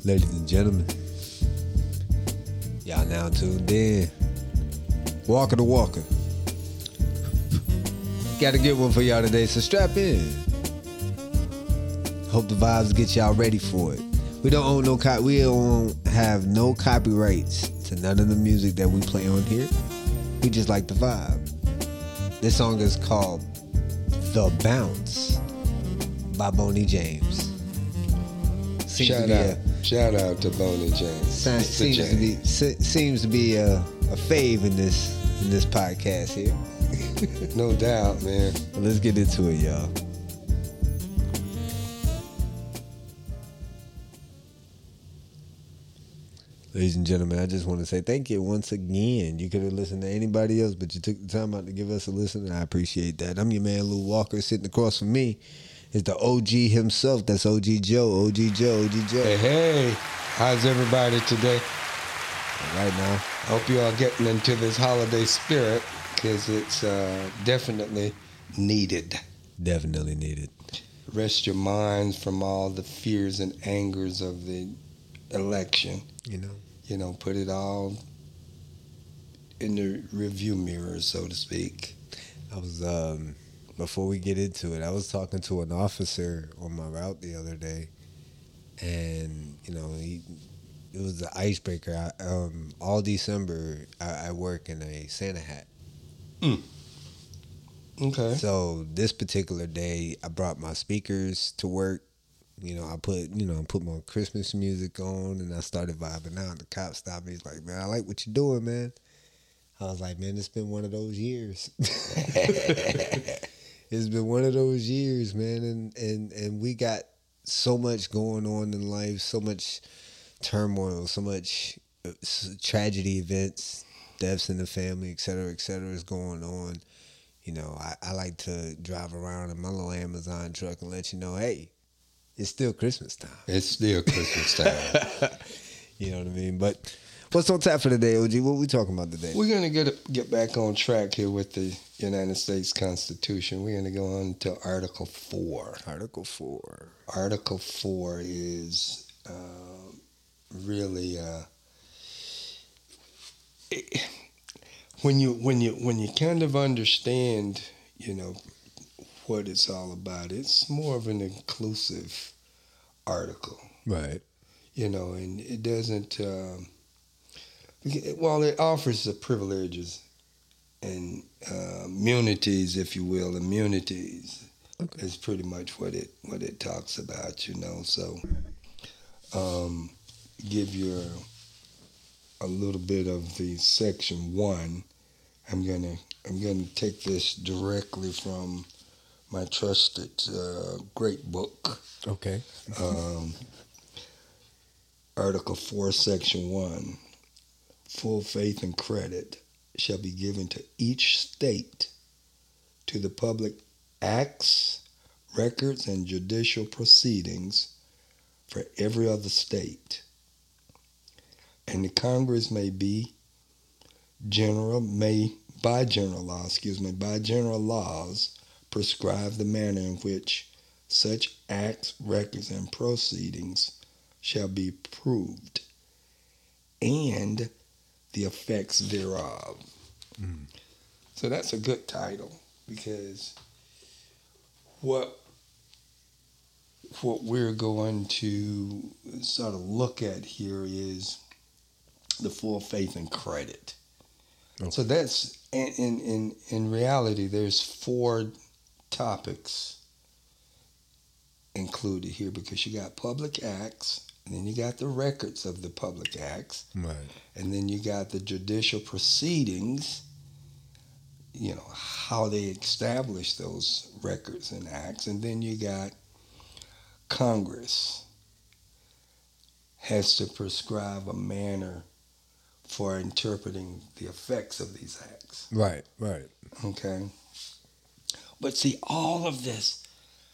Ladies and gentlemen, y'all now tuned in. Walker the Walker. Got a good one for y'all today, so strap in. Hope the vibes get y'all ready for it. We don't have no copyrights to none of the music that we play on here. We just like the vibe. This song is called The Bounce by Boney James. Shout out to Boney James. Seems to be a fave in this podcast here. No doubt, man. Well, let's get into it, y'all. Ladies and gentlemen, I just want to say thank you once again. You could have listened to anybody else, but you took the time out to give us a listen, and I appreciate that. I'm your man, Lou Walker. Sitting across from me is the OG himself. That's OG Joe. OG Joe. Hey. How's everybody today? All right now. I hope you all getting into this holiday spirit, because it's definitely needed. Definitely needed. Rest your minds from all the fears and angers of the election. You know, put it all in the review mirror, so to speak. I was, before we get into it, I was talking to an officer on my route the other day, and, you know, it was the icebreaker. All December, I work in a Santa hat. Okay. So this particular day, I brought my speakers to work. You know, I put my Christmas music on, and I started vibing out. The cop stopped me. He's like, "Man, I like what you're doing, man." I was like, "Man, it's been one of those years." It's been one of those years, man, and we got so much going on in life, so much turmoil, so much tragedy events, deaths in the family, et cetera, is going on. You know, I like to drive around in my little Amazon truck and let you know, hey, it's still Christmas time. It's still Christmas time. You know what I mean? But what's on tap for today, OG? What we talking about today? We're going to get back on track here with the United States Constitution. We're going to go on to Article 4. Article 4. Article 4 is really when you kind of understand, you know, what it's all about. It's more of an inclusive article, right? You know, and it doesn't. Well, it offers the privileges and immunities, if you will. Immunities is pretty much what it talks about, you know. So, give you a little bit of the section 1. I'm gonna take this directly from my trusted great book. Okay. Article 4, Section 1. Full faith and credit shall be given to each state to the public acts, records, and judicial proceedings for every other state. And the Congress by general laws, prescribe the manner in which such acts, records, and proceedings shall be proved, and the effects thereof. So that's a good title, because what we're going to sort of look at here is the full faith and credit. Okay. So that's in reality, there's 4 topics included here, because you got public acts, and then you got the records of the public acts, right, and then you got the judicial proceedings, you know, how they establish those records and acts, and then you got Congress has to prescribe a manner for interpreting the effects of these acts. Right. Okay. But see, all of this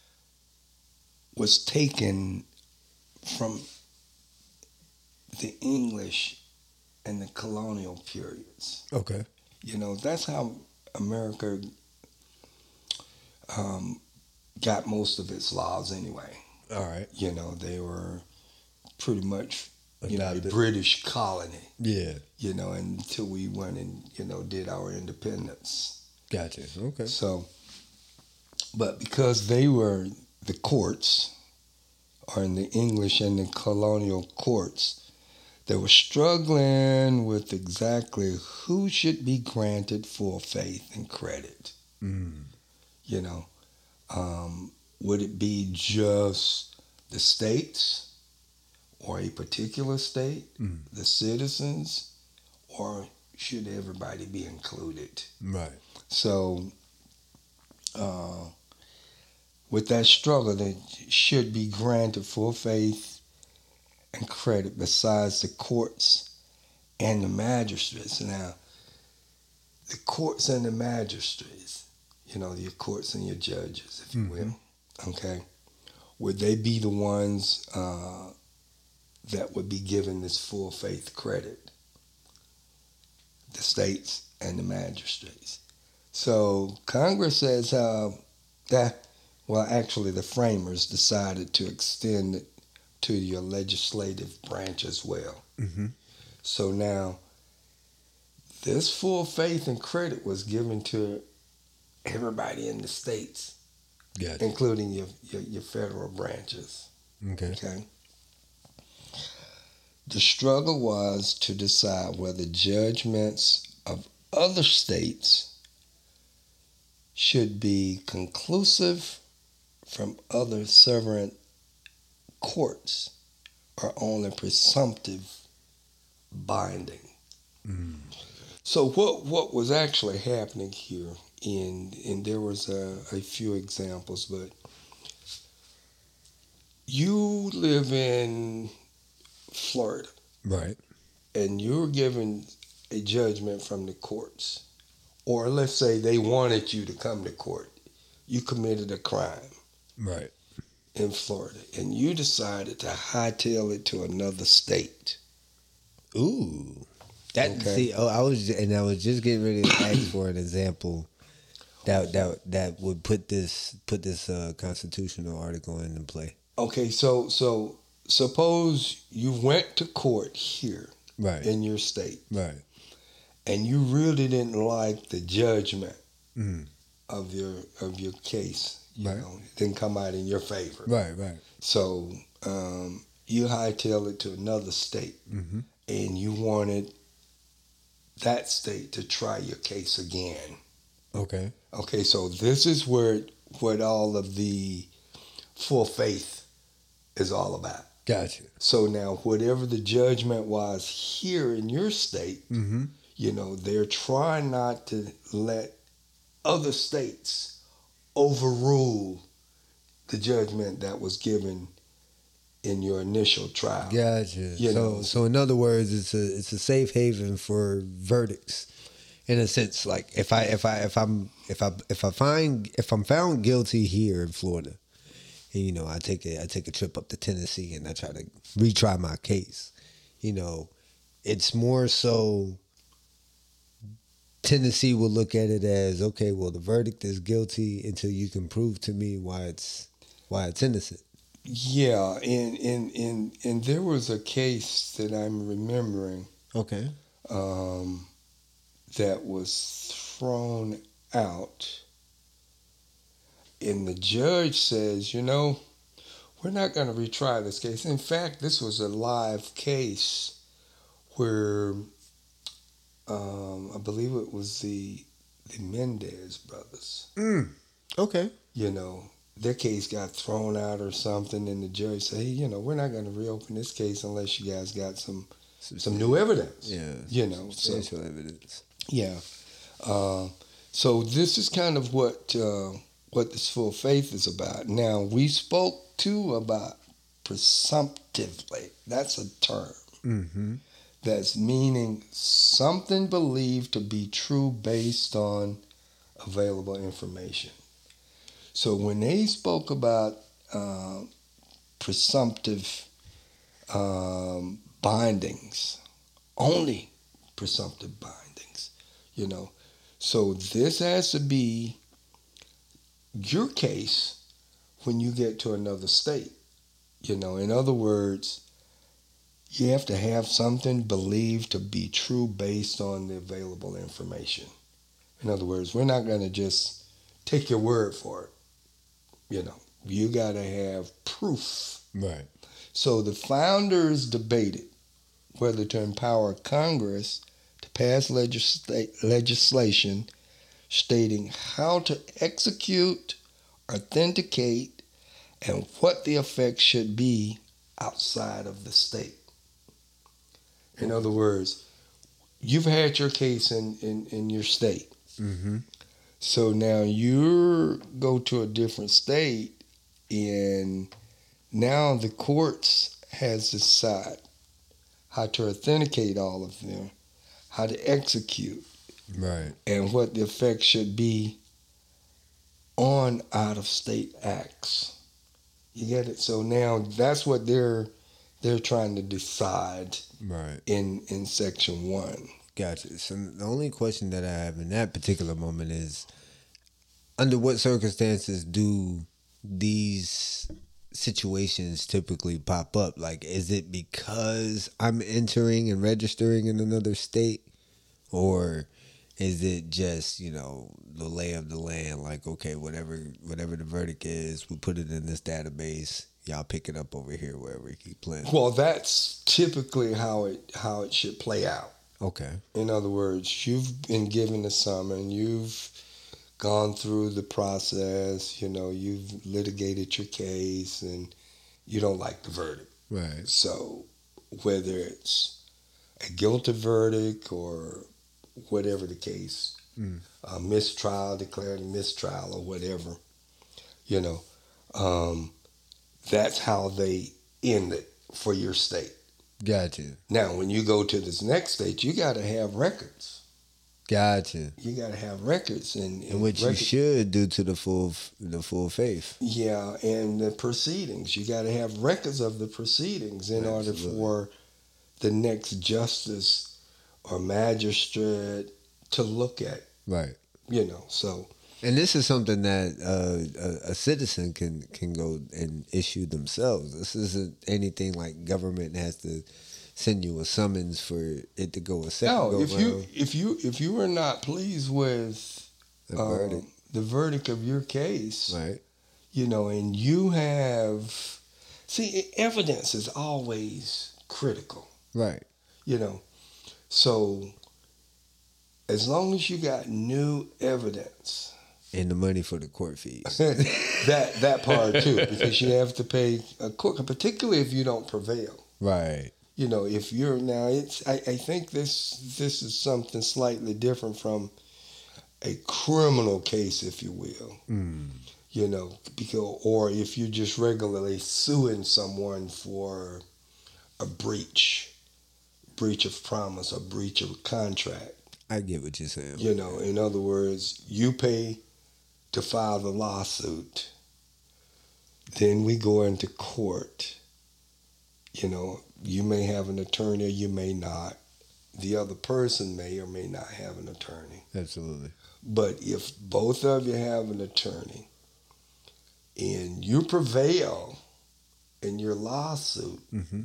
was taken from the English and the colonial periods. Okay. You know, that's how America got most of its laws anyway. All right. You know, they were pretty much, Adopted. a British colony, Yeah. until we went and, did our independence. Gotcha. Okay. So, but because they were the courts, or in the English and the colonial courts, they were struggling with exactly who should be granted full faith and credit. Mm. Would it be just the states or a particular state, the citizens, or should everybody be included? Right. So, with that struggle, they should be granted full faith and credit besides the courts and the magistrates. Now, the courts and the magistrates, your courts and your judges, if you will, okay, would they be the ones that would be given this full faith credit? The states and the magistrates. So Congress says actually the framers decided to extend it to your legislative branch as well. Mm-hmm. So now, this full faith and credit was given to everybody in the states, Gotcha. including your federal branches. Okay. The struggle was to decide whether judgments of other states should be conclusive from other sovereign courts or only presumptive binding. Mm. So what was actually happening here, and there was a few examples, but you live in Florida, Right. and you're given a judgment from the courts, or let's say they wanted you to come to court. You committed a crime Right. in Florida, and you decided to hightail it to another state. Ooh. That Okay. see. Oh, I was just getting ready to ask for an example that would put this constitutional article into play. Okay, so suppose you went to court here Right. in your state, Right. and you really didn't like the judgment Mm. of your case. Right. It didn't come out in your favor. Right. Right. So you hightail it to another state, Mm-hmm. and you wanted that state to try your case again. Okay. Okay, so this is what all of the full faith is all about. Gotcha. So now, whatever the judgment was here in your state, Mm-hmm. They're trying not to let other states overrule the judgment that was given in your initial trial. Gotcha. So in other words, it's a safe haven for verdicts, in a sense. Like if I'm found guilty here in Florida, and I take a trip up to Tennessee and I try to retry my case, it's more so Tennessee will look at it as, okay, well, the verdict is guilty until you can prove to me why it's innocent. Yeah, and there was a case that I'm remembering Okay. that was thrown out, and the judge says, we're not going to retry this case. In fact, this was a live case where I believe it was the Mendez brothers. Okay. Their case got thrown out or something, and the judge said, hey, we're not going to reopen this case unless you guys got some new evidence. Yeah. Substantial evidence. Yeah. So this is kind of what this full faith is about. Now, we spoke too about presumptively. That's a term. Mm-hmm. That's meaning something believed to be true based on available information. So when they spoke about presumptive bindings, only presumptive bindings, so this has to be your case when you get to another state. In other words, you have to have something believed to be true based on the available information. In other words, we're not going to just take your word for it. You got to have proof. Right. So the founders debated whether to empower Congress to pass legislation stating how to execute, authenticate, and what the effects should be outside of the state. In other words, you've had your case in your state. Mm-hmm. So now you go to a different state, and now the courts has to decide how to authenticate all of them, how to execute, Right. and what the effect should be on out-of-state acts. You get it? So now that's what they're trying to decide. Right. In Section 1. Gotcha. So the only question that I have in that particular moment is, under what circumstances do these situations typically pop up? Like, is it because I'm entering and registering in another state? Or is it just, the lay of the land? Like, okay, whatever the verdict is, we put it in this database. Y'all pick it up over here wherever you keep playing. Well, that's typically how it should play out. Okay. In other words, you've been given a summons, you've gone through the process, you've litigated your case, and you don't like the verdict. Right. So whether it's a guilty verdict or whatever the case, a mistrial, declared a mistrial or whatever, that's how they end it for your state. Gotcha. Now, when you go to this next state, you got to have records. Gotcha. You got to have records, and which you should do to the full faith. Yeah, and the proceedings. You got to have records of the proceedings in order for the next justice or magistrate to look at. Right. So. And this is something that a citizen can go and issue themselves. This isn't anything like government has to send you a summons for it to go a second. No, if you were not pleased with the verdict of your case, right? And you have evidence is always critical, right? So as long as you got new evidence. And the money for the court fees. that part too, because you have to pay a court, particularly if you don't prevail. Right. If you're now, I think this is something slightly different from a criminal case, if you will. Because, or if you're just regularly suing someone for a breach of promise, or breach of contract. I get what you're saying. In other words, you pay to file the lawsuit. Then we go into court. You may have an attorney or you may not. The other person may or may not have an attorney. Absolutely. But if both of you have an attorney and you prevail in your lawsuit,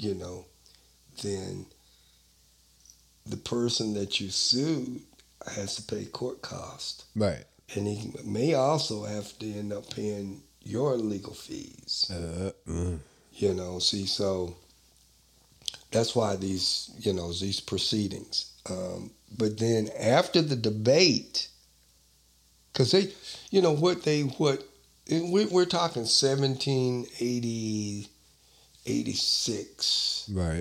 then the person that you sued has to pay court costs. Right. And he may also have to end up paying your legal fees. So that's why these proceedings. But then after the debate, because we're talking 1786. Right.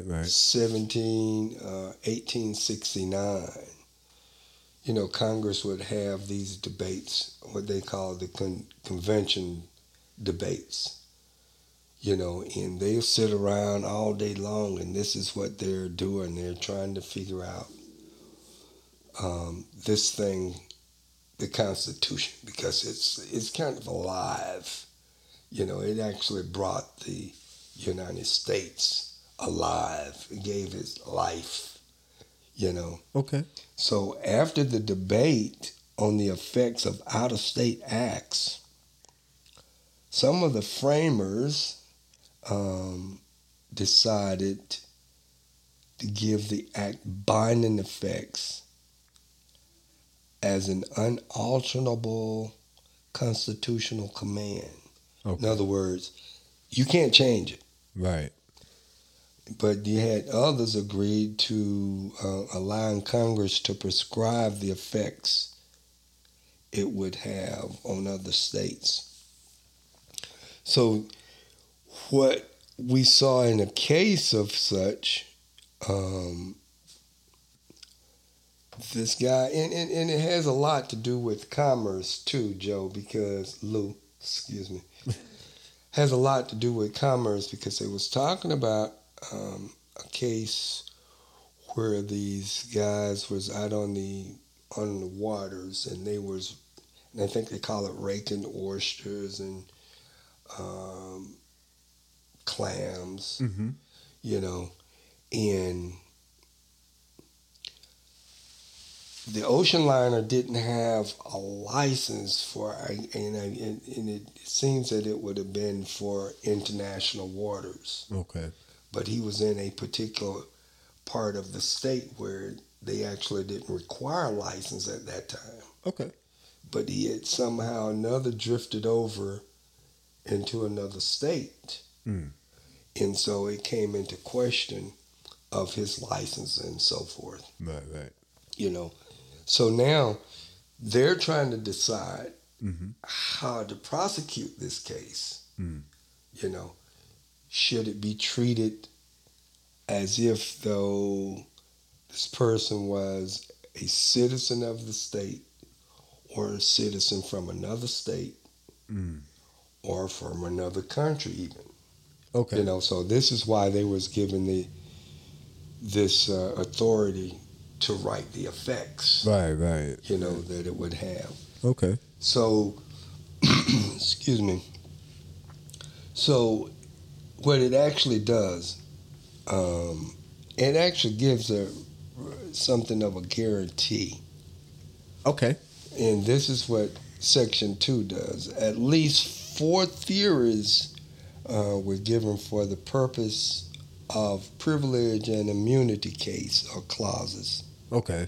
1869. Congress would have these debates, what they call the convention debates, and they'll sit around all day long, and this is what they're doing. They're trying to figure out this thing, the Constitution, because it's kind of alive. It actually brought the United States alive. It gave it life. Okay. So after the debate on the effects of out-of-state acts, some of the framers decided to give the act binding effects as an unalterable constitutional command. Okay. In other words, you can't change it. Right. But you had others agreed to allowing Congress to prescribe the effects it would have on other states. So what we saw in a case of such, this guy, and it has a lot to do with commerce too, Joe, because Lou, excuse me, has a lot to do with commerce because they was talking about a case where these guys was out on the waters and they was, and I think they call it raking oysters and clams, Mm-hmm. you know, and the ocean liner didn't have a license for, and it seems that it would have been for international waters. Okay. But he was in a particular part of the state where they actually didn't require a license at that time. Okay. But he had somehow or another drifted over into another state. Mm. And so it came into question of his license and so forth. Right. Right. You know, so now they're trying to decide Mm-hmm. how to prosecute this case. Mm. You know, should it be treated as if though this person was a citizen of the state or a citizen from another state or from another country even? Okay. You know, so this is why they was given this authority to write the effects, Right. Right. you know, that it would have. Okay. So, excuse me. So, what it actually does, it actually gives something of a guarantee. Okay. And this is what Section 2 does. At least 4 theories were given for the purpose of privilege and immunity case or clauses. Okay.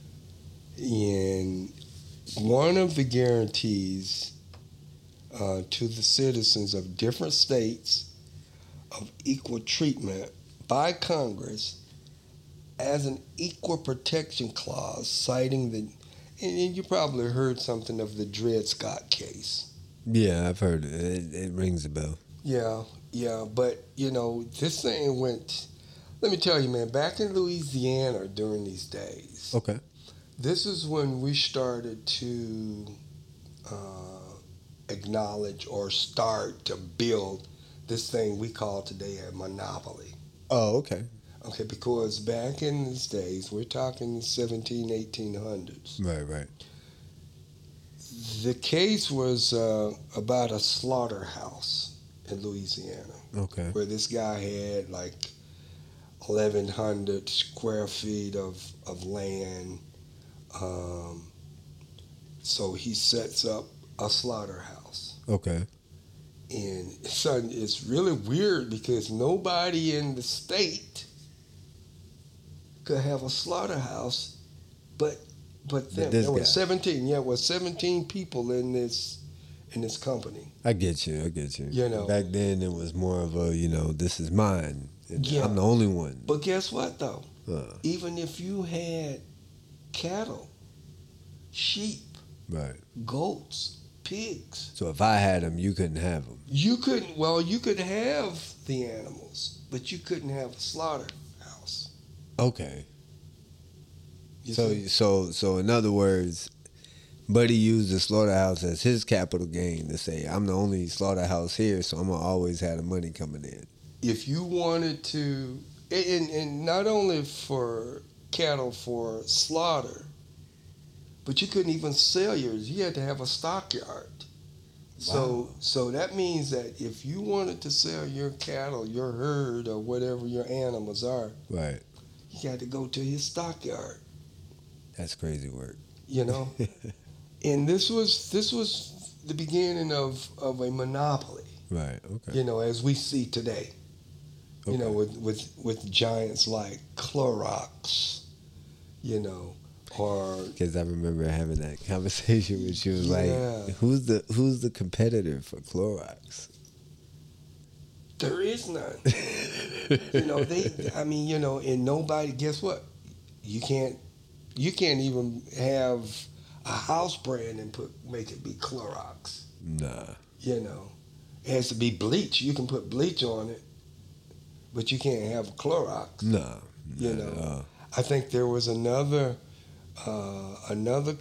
And one of the guarantees to the citizens of different states of equal treatment by Congress as an equal protection clause, citing the, and you probably heard something of the Dred Scott case. Yeah, I've heard it. It rings a bell. Yeah, but you know, this thing went, let me tell you, man, back in Louisiana during these days, Okay. this is when we started to acknowledge or start to build this thing we call today a monopoly. Oh, okay. Okay, because back in these days, we're talking 1800s. Right. The case was about a slaughterhouse in Louisiana, Okay. where this guy had like 1,100 square feet of land. So he sets up a slaughterhouse. Okay. And son, it's really weird because nobody in the state could have a slaughterhouse, but them. this There were guy. 17. Yeah, it was 17 people in this company. I get you. You know. Back then, it was more of a, this is mine. Yeah. I'm the only one. But guess what though? Even Even if you had cattle, sheep, right. goats, pigs, So if I had them, you couldn't have them. you couldn't. Well, you could have the animals, but you couldn't have a slaughterhouse. Okay. You So see? so in other words, Buddy used the slaughterhouse as his capital gain to say, I'm the only slaughterhouse here, so I'm gonna always have the money coming in. If you wanted to, and not only for cattle for slaughter, but you couldn't even sell yours. You had to have a stockyard. Wow. So that means that if you wanted to sell your cattle, your herd, or whatever your animals are, Right. you got to go to his stockyard. That's crazy work. You know, and this was the beginning of a monopoly. Right. Okay. You know, as we see today. You know, Okay. with giants like Clorox, you know, or Because I remember having that conversation with you. Like, yeah, who's the competitor for Clorox? there is none. You know, I mean, you know, and nobody. Guess what? You can't. You can't even have a house brand and make it be Clorox. Nah. You know, it has to be bleach. You can put bleach on it, but you can't have a Clorox. Nah. You Not at know, all. I think there was another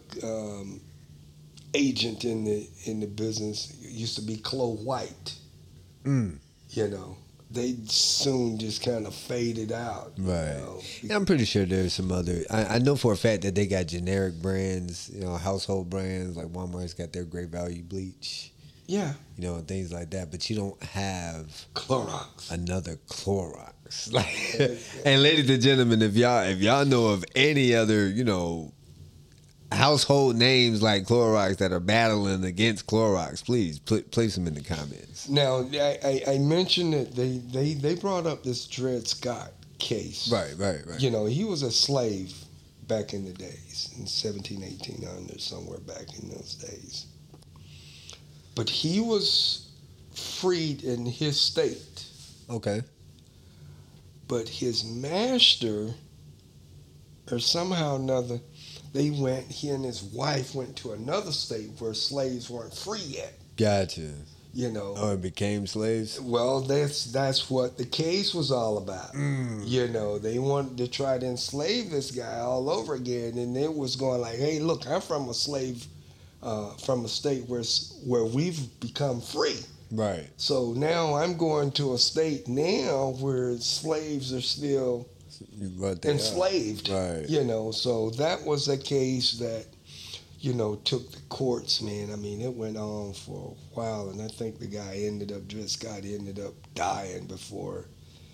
agent in the business. It used to be Chloe White. Mm. You know, they soon just kind of faded out. You Right. know, Yeah, I'm pretty sure there's some other. I know for a fact that they got generic brands, household brands like Walmart's got their Great Value bleach, yeah, and things like that. But you don't have Clorox. another Clorox. Like, and ladies and gentlemen, if y'all know of any other, household names like Clorox that are battling against Clorox, please place them in the comments. Now, I mentioned that they brought up this Dred Scott case. Right. You know, he was a slave back in the days, in 17, 1800, somewhere back in those days. But he was freed in his state. Okay. But his master, or somehow or another, he and his wife went to another state where slaves weren't free yet. Gotcha. You know. Oh, and became slaves? Well, that's what the case was all about. Mm. You know, they wanted to try to enslave this guy all over again, and it was going like, "Hey, look, I'm from a slave, from a state where we've become free. Right. So now I'm going to a state now where slaves are still enslaved. Right. You know, so that was a case that took the courts, man. I mean, it went on for a while, and I think the guy Dred Scott ended up dying before,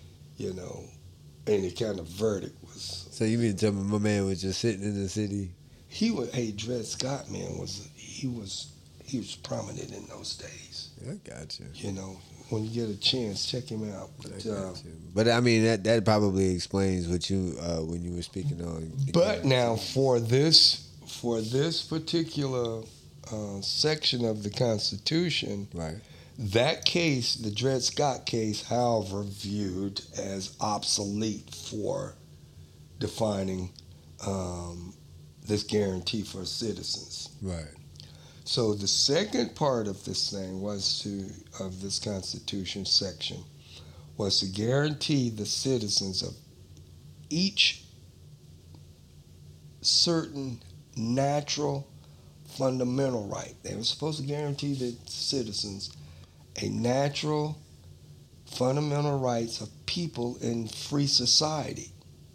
any kind of verdict was. So you mean to tell me my man was just sitting in the city? Dred Scott, man, he was prominent in those days. I got you. You know, when you get a chance, check him out. But I mean, that probably explains what you when you were speaking on. But now for this particular section of the Constitution, right, that case, the Dred Scott case, however, viewed as obsolete for defining this guarantee for citizens. right. So the second part of this thing of this Constitution section was to guarantee the citizens of each certain natural fundamental right. They were supposed to guarantee the citizens a natural fundamental rights of people in free society.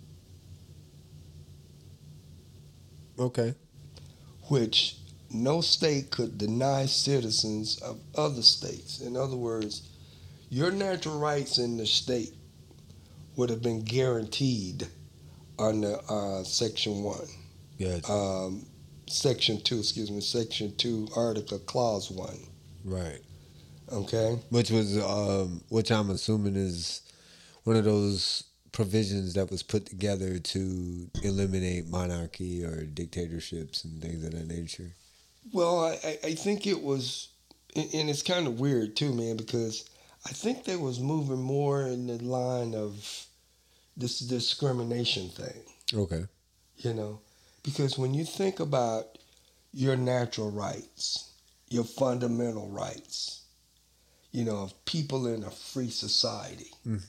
Okay. Which no state could deny citizens of other states. In other words, your natural rights in the state would have been guaranteed under Section 1. Gotcha. Section 2, Article Clause 1. Right. Okay? Which I'm assuming is one of those provisions that was put together to eliminate monarchy or dictatorships and things of that nature. Well, I think it was, and it's kind of weird too, man, because I think they was moving more in the line of this discrimination thing. Okay. Because when you think about your natural rights, your fundamental rights, of people in a free society,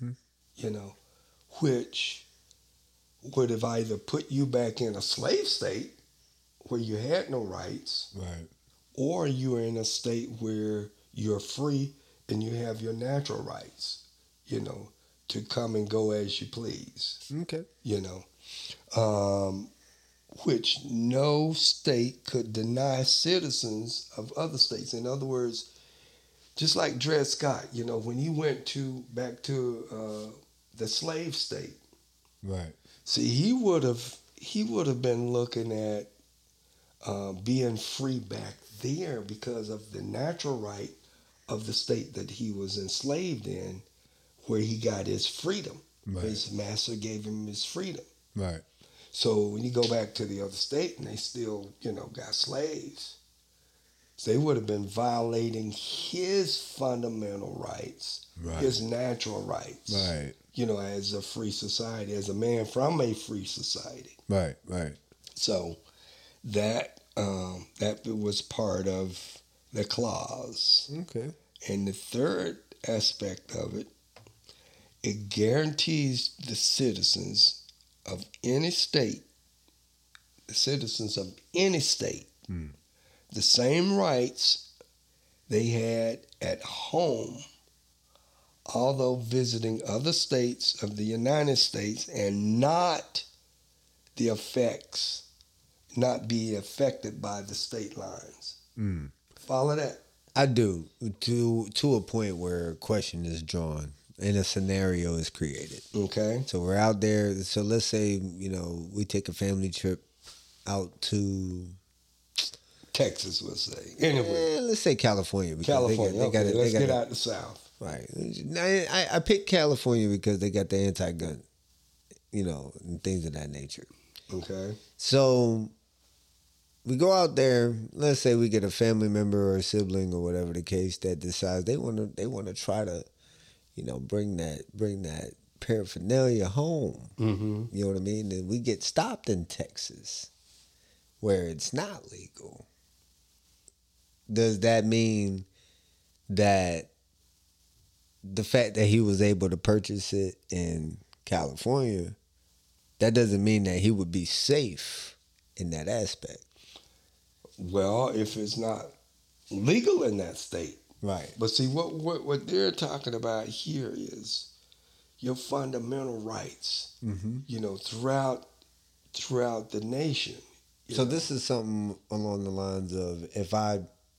which would have either put you back in a slave state where you had no rights, right, or you are in a state where you're free and you have your natural rights, to come and go as you please. Okay. Which no state could deny citizens of other states. In other words, just like Dred Scott, when he went back to the slave state, right. See, he would have been looking at being free back there because of the natural right of the state that he was enslaved in, where he got his freedom. Right. His master gave him his freedom. Right. So when you go back to the other state and they still, got slaves, they would have been violating his fundamental rights, Right. his natural rights. Right. As a free society, as a man from a free society. Right. Right. So that was part of the clause. Okay. And the third aspect of it, it guarantees the citizens of any state, the same rights they had at home, although visiting other states of the United States, and not be affected by the state lines. Mm. Follow that? I do, to a point where a question is drawn and a scenario is created. Okay. So we're out there. So let's say, we take a family trip out to Texas, we'll say. Anyway. let's say California. Because California. Let's get out the South. Right. I picked California because they got the anti-gun, and things of that nature. Okay. So we go out there. Let's say we get a family member or a sibling or whatever the case that decides they want to try to, bring that paraphernalia home. Mm-hmm. You know what I mean? And we get stopped in Texas, where it's not legal. Does that mean that the fact that he was able to purchase it in California, that doesn't mean that he would be safe in that aspect? Well, if it's not legal in that state. Right. But see, what they're talking about here is your fundamental rights, Mm-hmm. throughout the nation. So this is something along the lines of if I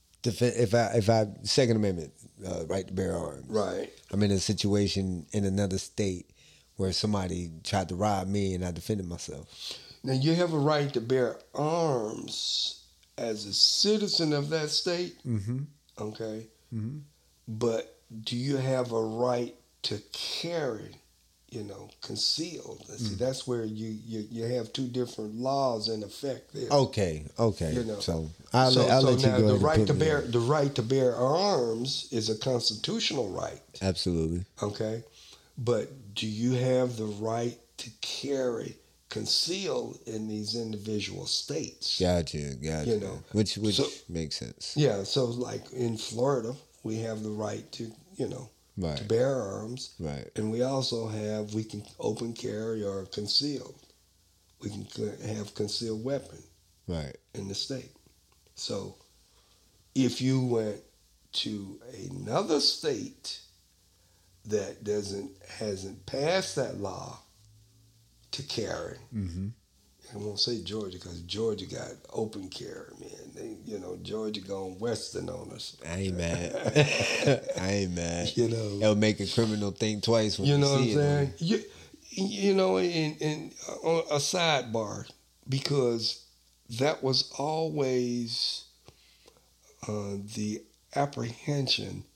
Second Amendment, right to bear arms. Right. I'm in a situation in another state where somebody tried to rob me and I defended myself. Now, you have a right to bear arms as a citizen of that state, Mm-hmm. okay? Mm-hmm. But do you have a right to carry, concealed? See, that's where you have two different laws in effect there. Okay. So I'll So let you now go the ahead right and to put me bear on. the right to bear arms is a constitutional right. Absolutely. Okay, but do you have the right to carry concealed in these individual states? Gotcha. Which So- makes sense. Yeah. So like in Florida, we have the right to to Right. bear arms, Right. and we can open carry or concealed. We can have concealed weapon Right. in the state. So if you went to another state that hasn't passed that law to carry, Mm-hmm. I won't say Georgia because Georgia got open carry, man. Georgia gone Western on us. I ain't mad. I ain't mad. It'll make a criminal think twice when You you know what I'm see it. saying? In a sidebar, because that was always the apprehension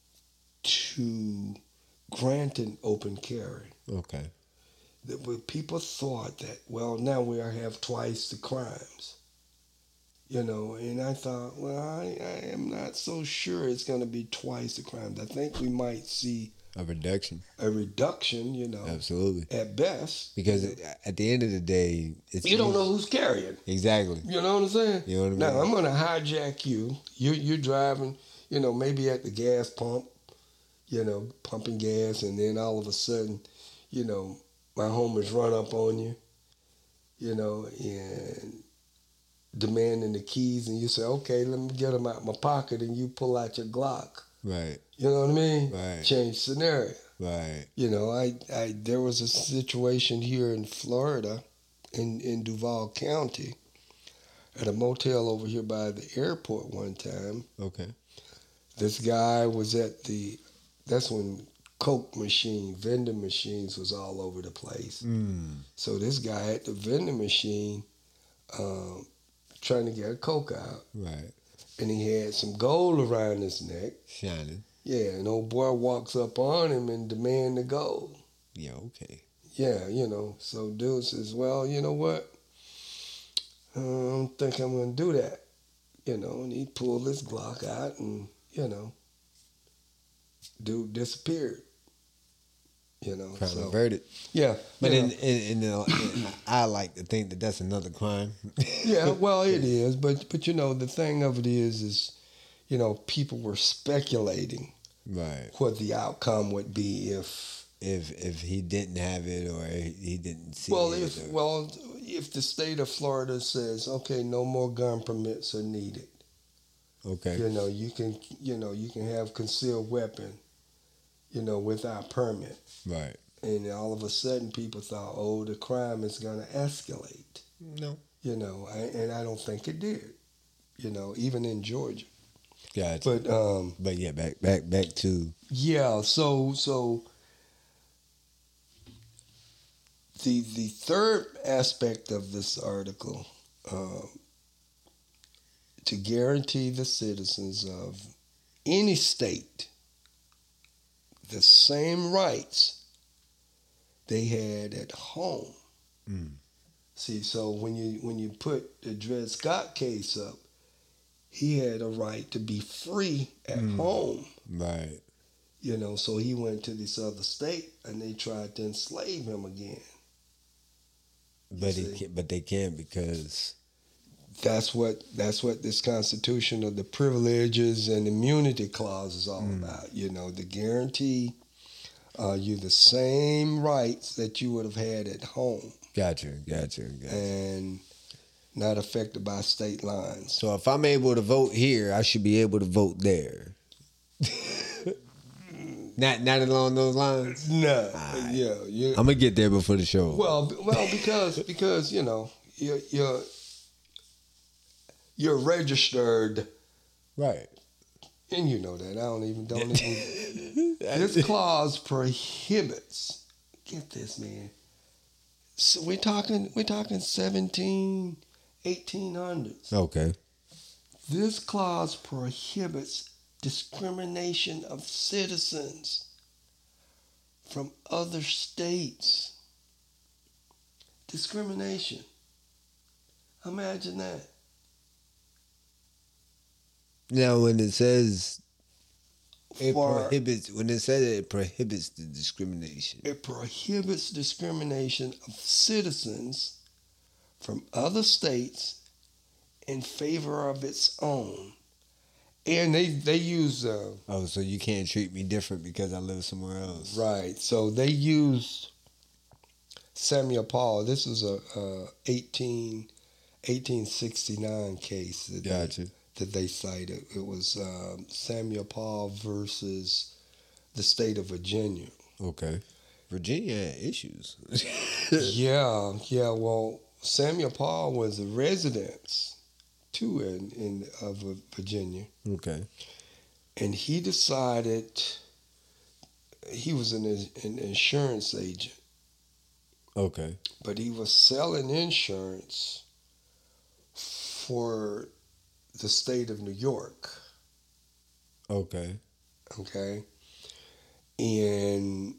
to grant an open carry. Okay. People thought that, well, now we have twice the crimes. And I thought, well, I am not so sure it's going to be twice the crimes. I think we might see A reduction. a reduction, Absolutely. at best. Because at the end of the day, it's You don't know who's carrying. Exactly. You know what I'm saying? You know what I mean? Now, I'm going to hijack you. You're driving, maybe at the gas pump, pumping gas, and then all of a sudden, my homies run up on you, and demanding the keys, and you say, okay, let me get them out my pocket, and you pull out your Glock. Right. You know what I mean? Right. Change scenario. Right. There was a situation here in Florida, in Duval County, at a motel over here by the airport one time. Okay. This guy was that's when Coke vending machines was all over the place. Mm. So this guy at the vending machine trying to get a Coke out. Right. And he had some gold around his neck. Shining. Yeah, and old boy walks up on him and demand the gold. Yeah, okay. Yeah, so dude says, well, you know what? I don't think I'm going to do that. And he pulled his Glock out and, dude disappeared. Kind of So, verdict. yeah. But I like to think that that's another crime. Yeah, well, it is. But the thing of it is, people were speculating Right. what the outcome would be If he didn't have it or he didn't see well, it. if the state of Florida says, okay, no more gun permits are needed. Okay. You can have concealed weapon, without permit. Right. And all of a sudden, people thought, oh, the crime is going to escalate. No. And I don't think it did. Even in Georgia. Gotcha. But yeah, back to yeah. So the third aspect of this article, to guarantee the citizens of any state the same rights they had at home. Mm. See, so when you put the Dred Scott case up, he had a right to be free at home. Right. So he went to this other state and they tried to enslave him again. But they can't because that's what this Constitution of the Privileges and Immunity Clause is all about. The guarantee you the same rights that you would have had at home. Gotcha. And not affected by state lines. So if I'm able to vote here, I should be able to vote there. Not along those lines. No, right. Yeah. I'm gonna get there before the show. Well, because you're registered, right? And you know that. Don't even. This clause prohibits. Get this, man. So we're talking 1800s. Okay. This clause prohibits discrimination of citizens from other states. Discrimination. Imagine that. Now, when it says it prohibits the discrimination. It prohibits discrimination of citizens from other states in favor of its own. And they use... so you can't treat me different because I live somewhere else. Right. So they used Samuel Paul. This was a 1869 case that they cited. It was Samuel Paul versus the state of Virginia. Okay. Virginia had issues. Yeah. Well, Samuel Paul was a resident too of Virginia. Okay. And he decided he was an insurance agent. Okay. But he was selling insurance for the state of New York. Okay. And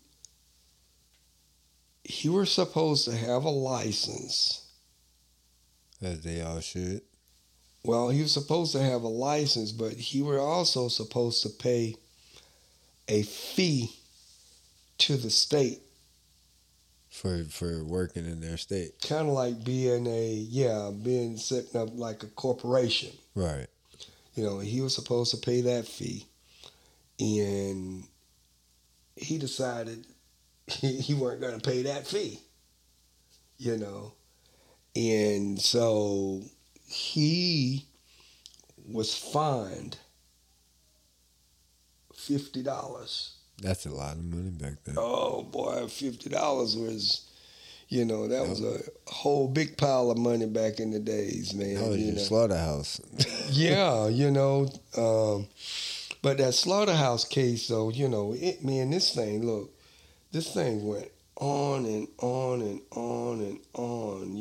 he was supposed to have a license. As they all should. Well, he was supposed to have a license, but he was also supposed to pay a fee to the state. For working in their state. Kind of like being setting up like a corporation. Right. He was supposed to pay that fee. And he decided he weren't going to pay that fee. And so he was fined $50. That's a lot of money back then. Oh boy, $50 was, that was a whole big pile of money back in the days, man. That was your slaughterhouse. Yeah, but that slaughterhouse case, though, this thing went on and on and on and on,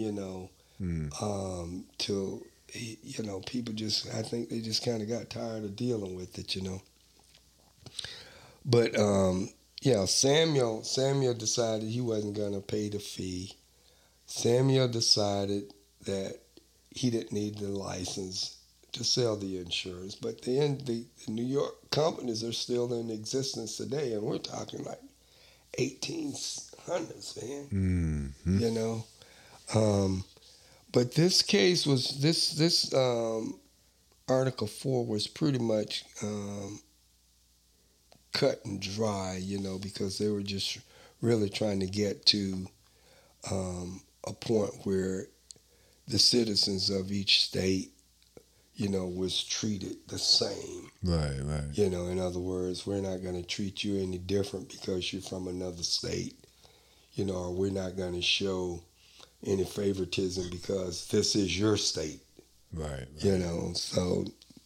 till, people I think they just kind of got tired of dealing with it, But yeah, Samuel decided he wasn't gonna pay the fee. Samuel decided that he didn't need the license to sell the insurance. But then the New York companies are still in existence today, and we're talking like 1800s, man. Mm-hmm. You know. But this case was this Article 4 was pretty much cut and dry, because they were just really trying to get to a point where the citizens of each state, was treated the same. Right. In other words, we're not going to treat you any different because you're from another state, or we're not going to show any favoritism because this is your state. Right. So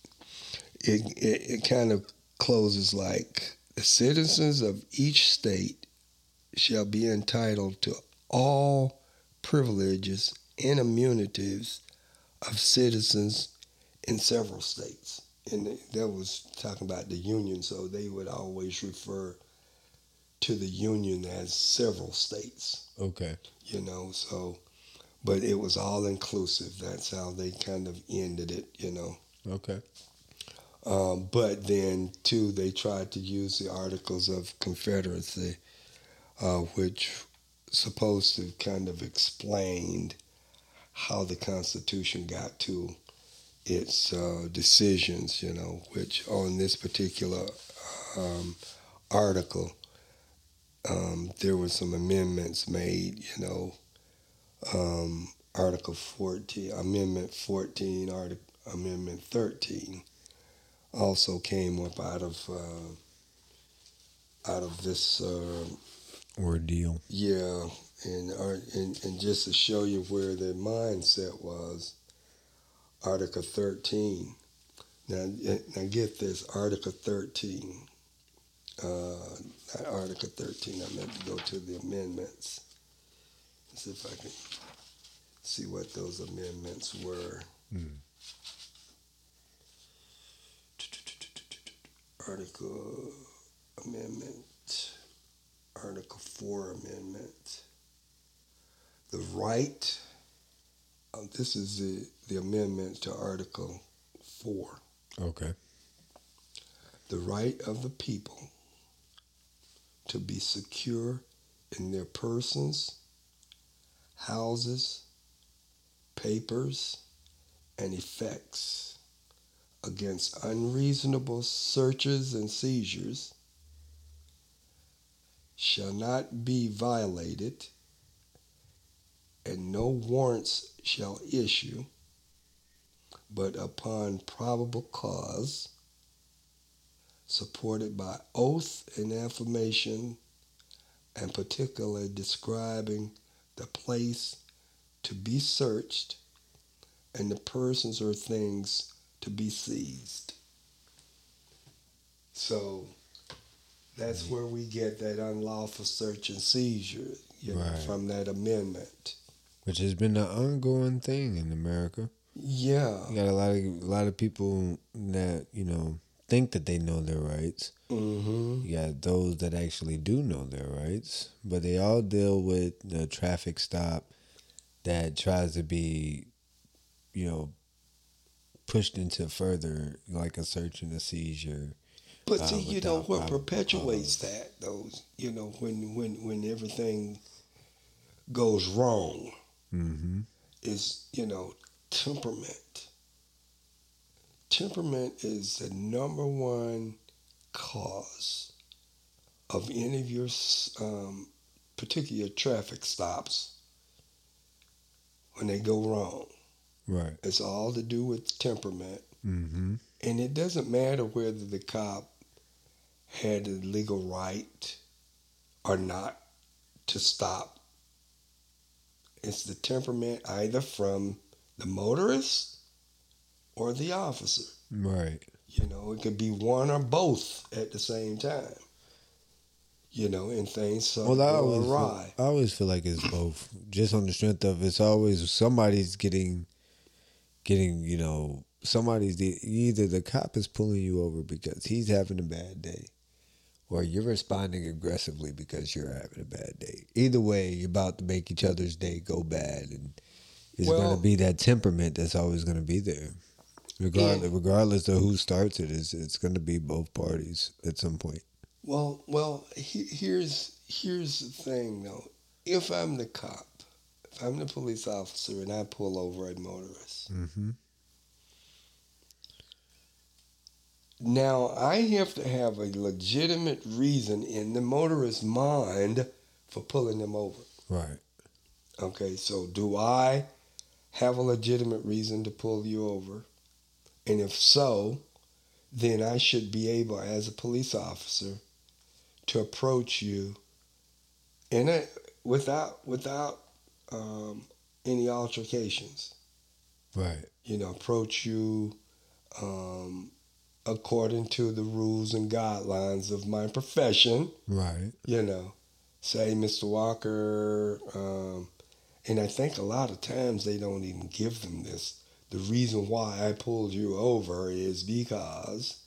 it kind of closes like the citizens of each state shall be entitled to all privileges and immunities of citizens in several states. And that was talking about the Union, so they would always refer to the Union as several states. Okay. So, but it was all inclusive. That's how they kind of ended it, Okay. But then, too, they tried to use the Articles of Confederacy, which supposed to kind of explained how the Constitution got to its decisions, which on this particular article, there were some amendments made, Article 14, Amendment 14, Amendment 13 also came up out of this ordeal. Yeah, and just to show you where their mindset was, Article 13. Now get this, Article 13. Not Article 13. I meant to go to the amendments. Let's see if I can see what those amendments were. Article Amendment, Article 4 Amendment. The right, this is the amendment to Article 4. Okay. The right of the people to be secure in their persons, houses, papers, and effects against unreasonable searches and seizures shall not be violated, and no warrants shall issue, but upon probable cause, supported by oath and affirmation, and particularly describing the place to be searched and the persons or things to be seized. So that's where we get that unlawful search and seizure, Right. from that amendment. Which has been an ongoing thing in America. Yeah. You got a lot of people that, think that they know their rights. Mm-hmm. You got those that actually do know their rights, but they all deal with the traffic stop that tries to be, pushed into further, like a search and a seizure. But see, what perpetuates that, though, when everything goes wrong, is, temperament. Temperament is the number one cause of any of your particular traffic stops when they go wrong. Right. It's all to do with temperament. Mm-hmm. And it doesn't matter whether the cop had the legal right or not to stop. It's the temperament either from the motorist or the officer. Right. It could be one or both at the same time. And things go awry. I always feel like it's both. Just on the strength of it's always somebody's getting, either the cop is pulling you over because he's having a bad day, or you're responding aggressively because you're having a bad day. Either way, you're about to make each other's day go bad, and it's going to be that temperament that's always going to be there. Regardless of who starts it, it's going to be both parties at some point. Here's the thing though. If I'm the cop, if I'm the police officer, and I pull over a motorist, Mm-hmm. now I have to have a legitimate reason in the motorist's mind for pulling them over. Right. Okay, so do I have a legitimate reason to pull you over? And if so, then I should be able, as a police officer, to approach you without any altercations. Right. Approach you according to the rules and guidelines of my profession. Right. Say, Mr. Walker, and I think a lot of times they don't even give them this. The reason why I pulled you over is because.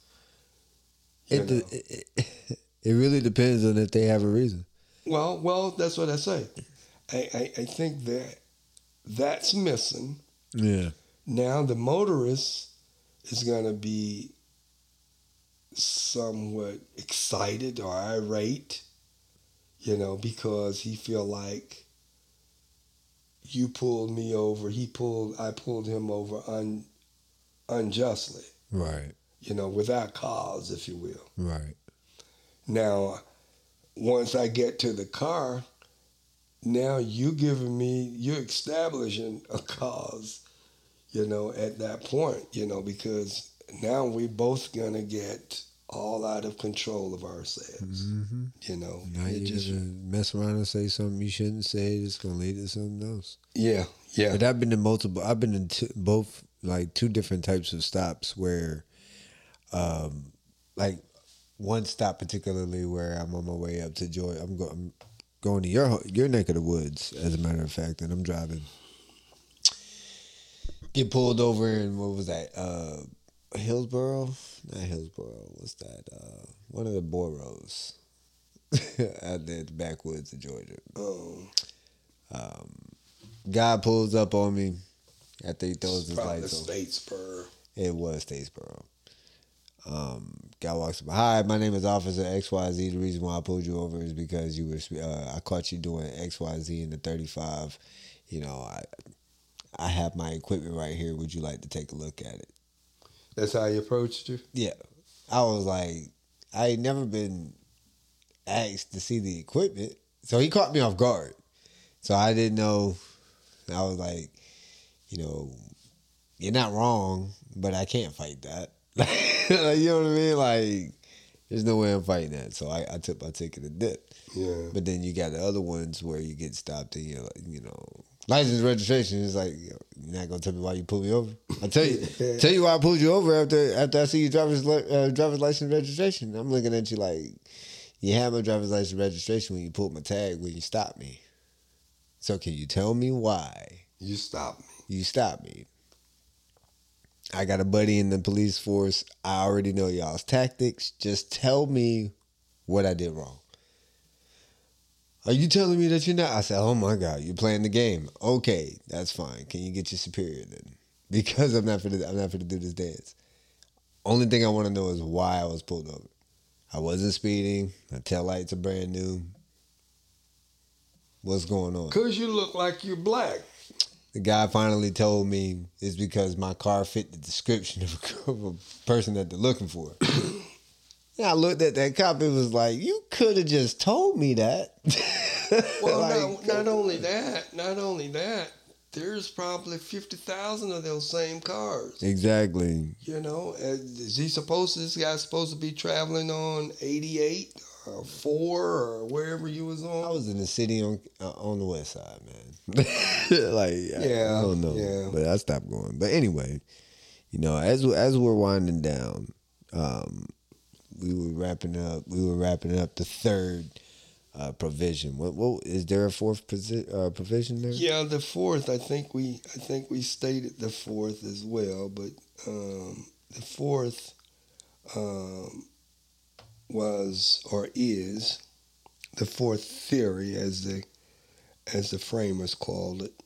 It really depends on if they have a reason. Well, that's what I say. I think that's missing. Yeah. Now the motorist is going to be somewhat excited or irate, because he feel like you pulled me over. I pulled him over unjustly. Right. Without cause, if you will. Right. Now, once I get to the car, now you're establishing a cause, at that point, because now we're both going to get all out of control of ourselves. Mm-hmm. Now you're gonna mess around and say something you shouldn't say. It's gonna lead to something else. Yeah. But I've been in both, like, two different types of stops where, like, one stop particularly where I'm on my way up to Joy. I'm going to your neck of the woods, as a matter of fact, and I'm driving. Get pulled over in, what was that? Hillsboro? Not Hillsboro. What's that? One of the boroughs out there in the backwoods of Georgia. Guy pulls up on me after he throws his lights on. Statesboro. It was Statesboro. Guy walks up. Hi, my name is Officer XYZ. The reason why I pulled you over is because you were. I caught you doing XYZ in the 35. I have my equipment right here. Would you like to take a look at it? That's how you approached you? Yeah. I was like, I ain't never been asked to see the equipment. So he caught me off guard. So I didn't know. I was like, you're not wrong, but I can't fight that. You know what I mean? Like, there's no way I'm fighting that. So I took my ticket and dipped. Yeah. But then you got the other ones where you get stopped and you're like, license registration is like, you're not gonna tell me why you pulled me over. I tell you why I pulled you over after I see your driver's license registration. I'm looking at you like, you had my driver's license registration when you pulled my tag when you stopped me. So can you tell me why you stopped me? You stopped me. I got a buddy in the police force. I already know y'all's tactics. Just tell me what I did wrong. Are you telling me that you're not? I said, oh my God, you're playing the game. Okay, that's fine. Can you get your superior then? Because I'm not finna do this dance. Only thing I want to know is why I was pulled over. I wasn't speeding. My taillights are brand new. What's going on? Because you look like you're black. The guy finally told me it's because my car fit the description of a person that they're looking for. And I looked at that cop. It was like, you could have just told me that. Well, like, not only that, there's probably 50,000 of those same cars. Exactly. Is this guy supposed to be traveling on 88 or 4 or wherever you was on? I was in the city on the west side, man. I don't know. Yeah. But I stopped going. But anyway, as we're winding down, we were wrapping up the third provision. What is there a fourth provision there? Yeah, the fourth. I think we stated the fourth as well, but the fourth was or is the fourth theory, as the framers called it.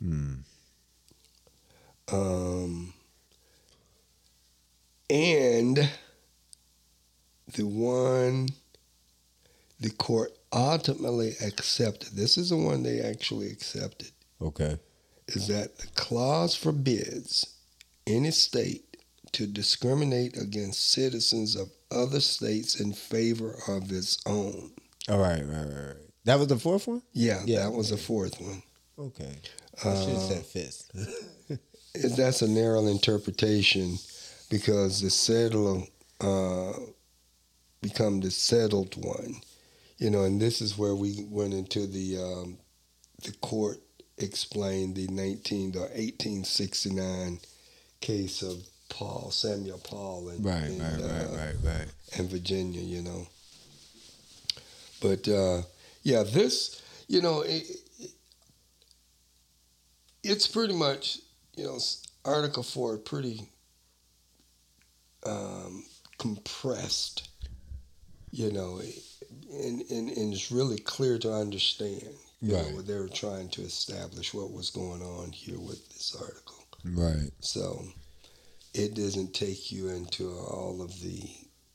And the one the court ultimately accepted, this is the one they actually accepted, Okay. is that the clause forbids any state to discriminate against citizens of other states in favor of its own. All right. That was the fourth one? Yeah, Yeah, that was the okay. fourth one. Okay. I should have said fifth. That's a narrow interpretation because the settler become the settled one, and this is where we went into the court explained the 1869 case of Samuel Paul in Virginia, But this, it's pretty much, Article 4 pretty compressed, and it's really clear to understand, what they were trying to establish, what was going on here with this article. Right. So it doesn't take you into all of the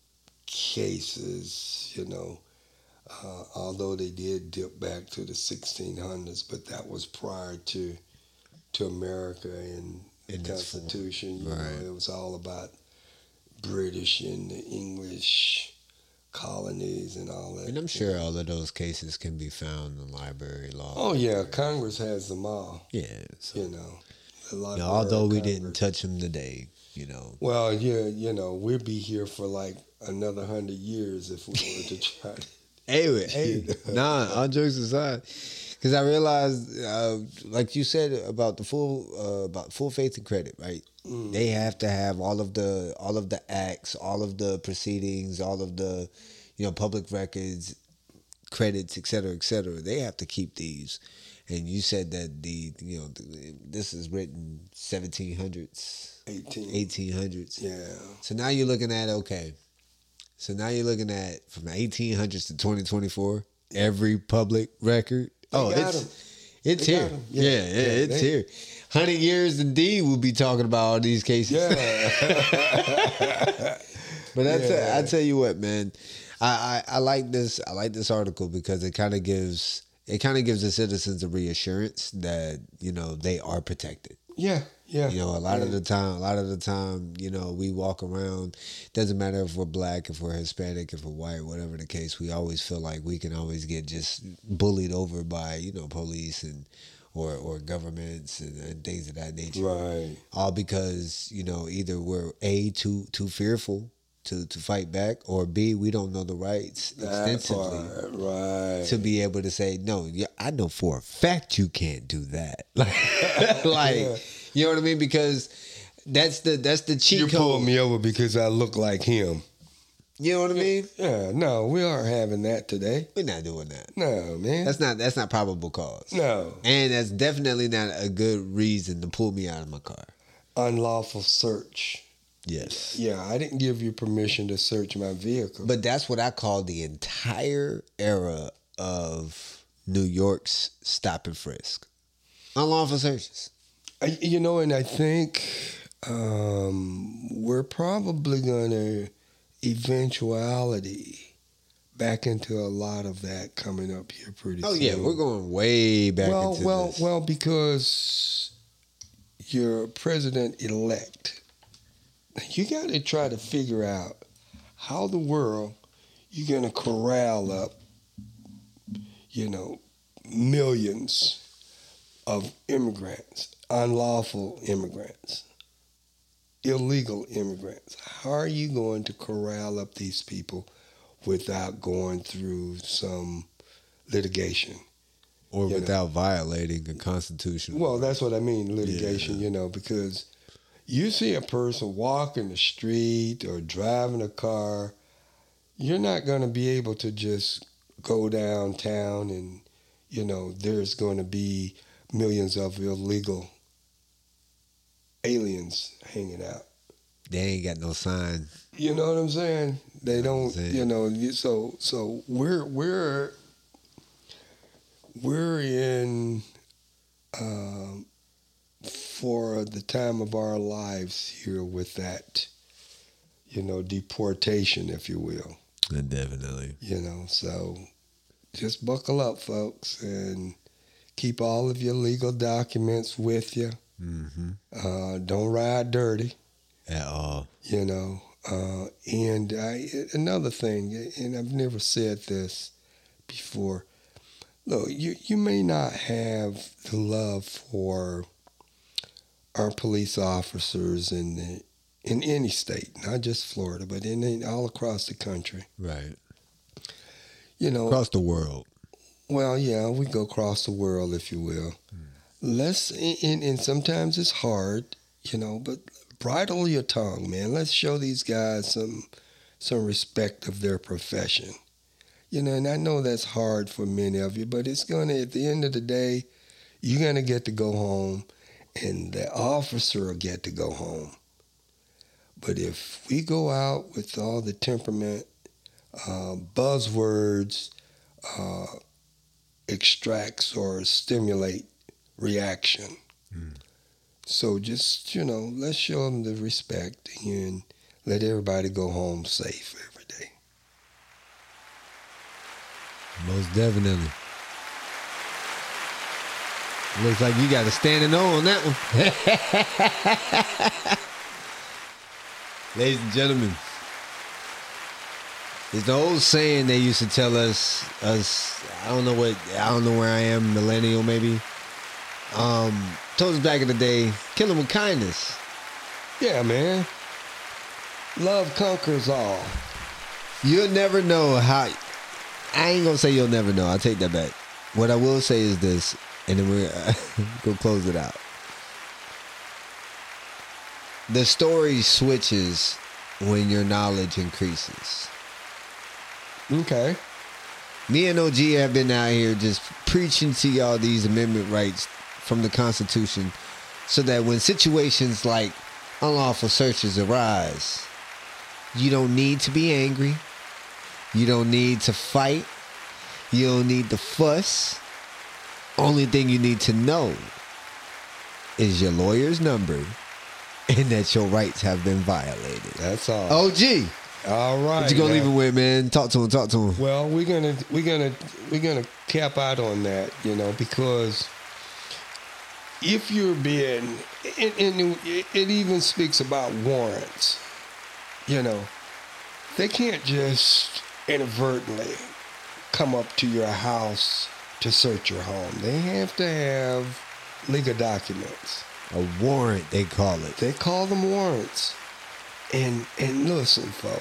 cases, although they did dip back to the 1600s, but that was prior to America and the Constitution. It was all about British and the English colonies and all that. And I'm sure all of those cases can be found in library law. Oh yeah, Congress has them all. Yeah. So, although we didn't touch them today, Well, yeah, we'd be here for like another 100 years if we wanted to try to. All jokes aside, because I realized, like you said about the full faith and credit, right? Mm. They have to have all of the acts, all of the proceedings, all of the, public records, credits, et cetera, et cetera. They have to keep these. And you said that this is written 1700s, 1800s. Yeah. So now you're looking at from the 1800s to 2024, every public record. It's here. Yeah, it's here. 100 years indeed, we'll be talking about all these cases. Yeah. But I tell you what, man, I like this. I like this article because it kind of gives the citizens a reassurance that they are protected. Yeah. A lot of the time, we walk around. Doesn't matter if we're black, if we're Hispanic, if we're white, whatever the case. We always feel like we can always get just bullied over by police and or governments and things of that nature. Right. All because either we're too fearful to fight back, or B, we don't know the rights extensively, right, to be able to say no. Yeah, I know for a fact you can't do that. You know what I mean? Because that's the cheat code. You pulled me over because I look like him. You know what I mean? Yeah. No, we aren't having that today. We're not doing that. No, man. That's not probable cause. No. And that's definitely not a good reason to pull me out of my car. Unlawful search. Yes. Yeah, I didn't give you permission to search my vehicle. But that's what I call the entire era of New York's stop and frisk. Unlawful searches. And I think we're probably going to eventuality back into a lot of that coming up here pretty soon. Oh, yeah, we're going way back into this. Well, because your president-elect, you got to try to figure out how the world you're going to corral up, millions of immigrants, unlawful immigrants, illegal immigrants. How are you going to corral up these people without going through some litigation? Or without violating the Constitution. Well, that's what I mean, litigation, because you see a person walking the street or driving a car, you're not going to be able to just go downtown and, there's going to be millions of illegal aliens hanging out. They ain't got no sign. You know what I'm saying? They don't. saying. You know. So we're in for the time of our lives here with that. You know, deportation, if you will. Definitely. You know, so just buckle up, folks, and keep all of your legal documents with you. Mm-hmm. Don't ride dirty. At all. You know, and another thing, and I've never said this before. Look, you may not have the love for our police officers in any state, not just Florida, but all across the country. Right. You know, Across the world. well, yeah, we go across the world, if you will. Let's, and sometimes it's hard, you know, but bridle your tongue, man. Let's show these guys some respect of their profession. You know, and I know that's hard for many of you, but it's going to, at the end of the day, you're going to get to go home, and the officer will get to go home. But if we go out with all the temperament, buzzwords, extracts or stimulate reaction. So just, you know, let's show them the respect and let everybody go home safe every day. Most definitely. Looks like you got a standing O on that one. Ladies and gentlemen, it's the old saying they used to tell us, I don't know where I am, millennial maybe. Told us back in the day, kill them with kindness. Yeah, man. Love conquers all. You'll never know how. I ain't gonna say you'll never know. I'll take that back. What I will say is this, and then we're gonna close it out. The story switches when your knowledge increases. Okay. Me and OG have been out here just preaching to y'all these amendment rights from the Constitution so that when situations like unlawful searches arise, you don't need to be angry. You don't need to fight. You don't need to fuss. Only thing you need to know is your lawyer's number and that your rights have been violated. That's all. OG. All right. What you gonna leave him with, man? Talk to him. Well, we're gonna cap out on that, you know, because if you're being, and it even speaks about warrants, you know, they can't just inadvertently come up to your house to search your home. They have to have legal documents. A warrant, they call it. They call them warrants. And listen, folks,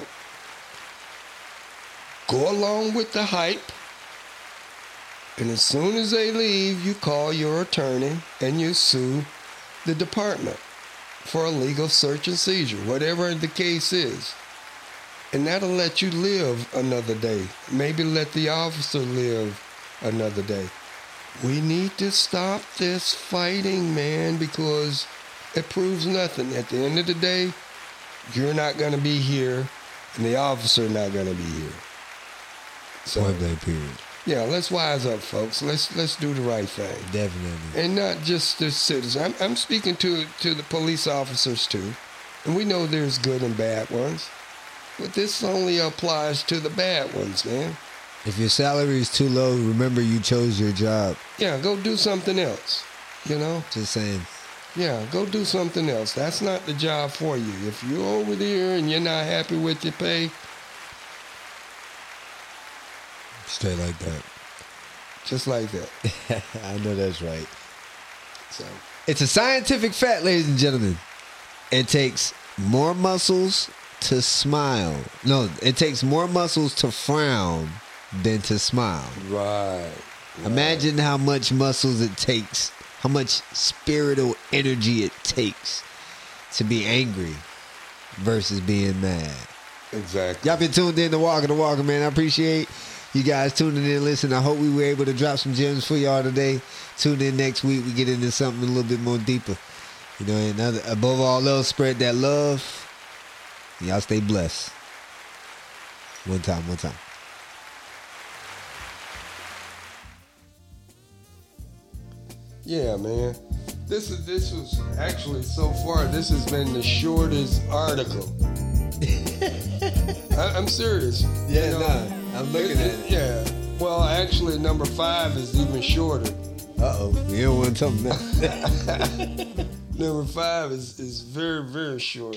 go along with the hype, and as soon as they leave, you call your attorney and you sue the department for a legal search and seizure, whatever the case is. And that'll let you live another day. Maybe let the officer live another day. We need to stop this fighting, man, because it proves nothing. At the end of the day, you're not going to be here, and the officer not going to be here. So, Point blank period. Yeah, let's wise up, folks. Let's do the right thing. Definitely. And not just the citizens. I'm speaking to the police officers, too. And we know there's good and bad ones. But this only applies to the bad ones, man. If your salary is too low, remember you chose your job. Yeah, go do something else, you know? Just saying. Yeah, go do something else. That's not the job for you. If you're over there and you're not happy with your pay, Straight like that. just like that. I know that's right. So, It's a scientific fact, ladies and gentlemen. It takes more muscles to smile. No, it takes more muscles to frown than to smile. right. Imagine how much muscles it takes, how much spiritual energy it takes to be angry versus being mad. Exactly. Y'all been tuned in to Walking the Walker, man. I appreciate you guys tuning in. Listen, I hope we were able to drop some gems for y'all today. Tune in next week. We get into something a little bit more deeper. You know, and above all else, spread that love. Y'all stay blessed. One time. Yeah, man. This was actually so far. This has been the shortest article. I'm serious. Yeah, I'm looking at it. Yeah. Well, actually, number 5 is even shorter. You don't want to tell me that. Number 5 is very, very short.